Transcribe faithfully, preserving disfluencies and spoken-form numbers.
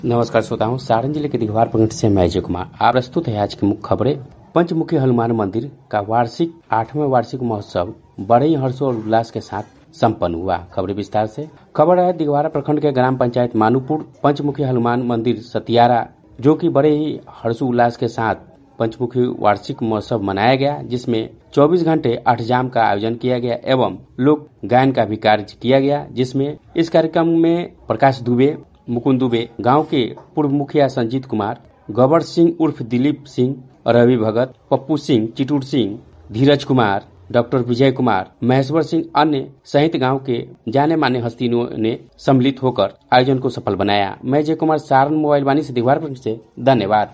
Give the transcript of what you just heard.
नमस्कार श्रोताओं, सारण जिले के दिघवार प्रखंड से मैं अजय कुमार आप प्रस्तुत है आज की मुख्य खबरें। पंचमुखी हनुमान मंदिर का वार्षिक आठवें वार्षिक महोत्सव बड़े ही हर्षो और उल्लास के साथ संपन्न हुआ। खबरें विस्तार से। खबर है दिघवारा प्रखंड के ग्राम पंचायत मानूपुर पंचमुखी हनुमान मंदिर सतियारा, जो कि बड़े ही हर्षोल्लास के साथ पंचमुखी वार्षिक महोत्सव मनाया गया, जिसमें चौबीस घंटे अष्टजाम का आयोजन किया गया एवं लोक गायन का भी कार्य किया गया। जिसमें इस कार्यक्रम में प्रकाश दुबे, मुकुंद दुबे, गांव के पूर्व मुखिया संजीत कुमार, गबर सिंह उर्फ दिलीप सिंह, रवि भगत, पप्पू सिंह, चिटूर सिंह, धीरज कुमार, डॉक्टर विजय कुमार, महेश्वर सिंह अन्य सहित गांव के जाने माने हस्तियों ने सम्मिलित होकर आयोजन को सफल बनाया। मैं अजय कुमार, सारण मोबाइल वाणी से दिघवार से धन्यवाद।